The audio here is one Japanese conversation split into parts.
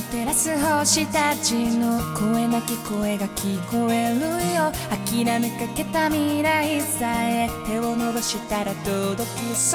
照らす星たちの声なき声が聞こえるよ。諦めかけた未来さえ手を伸ばしたら届きそう。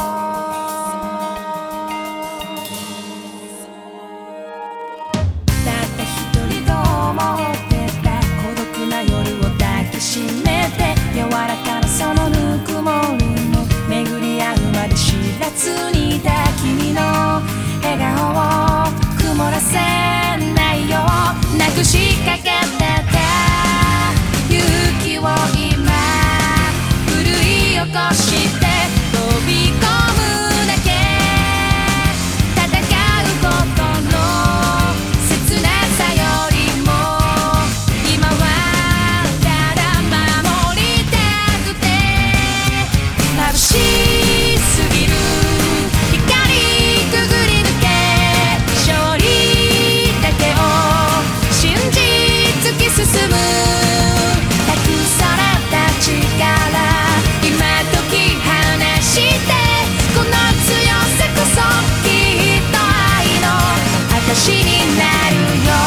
たった一人と思ってた孤独な夜を抱きしめて、柔らかなそのぬくもりも巡り合うまで知らずにいた君の笑顔を曇らせないようなくしかけてた勇気を今奮い起こして飛び込むだけ。戦うことの切なさよりも今はただ守りたくて、眩しすぎる光くぐり抜け勝利だけを信じ突き進む。託された力今解き放してこの強さこそきっと愛の証になるよ。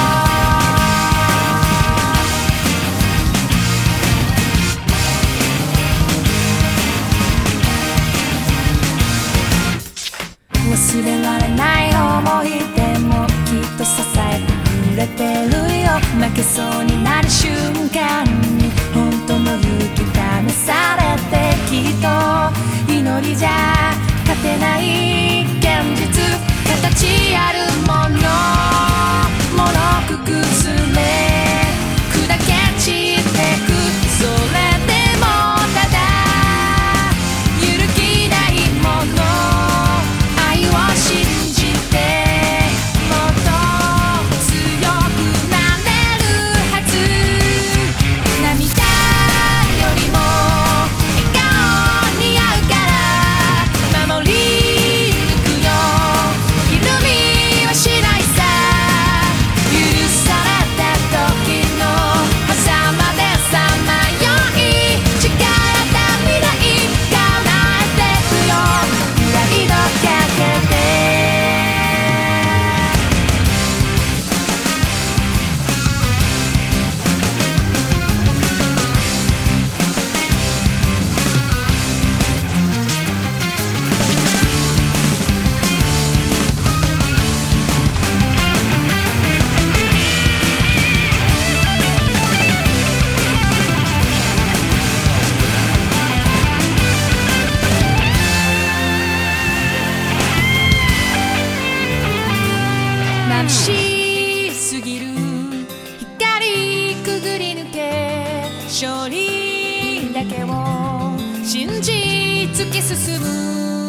忘れられない思い出もきっと支えてくれてるよ。負けそうになる瞬間に本当の勇気試されて、きっと祈りじゃ勝てない現実、形あるものもろく崩れ砕け散ってく。それでもただ揺るぎないもの愛を信じてもっと強くなれるはず。涙よりも笑顔似合うから守り抜くよ。ひるみはしないさ。許された時の狭間でさまよい誓った未来叶えてくよ。プライドかけて眩しすぎる光くぐり抜け勝利だけを信じ突き進む。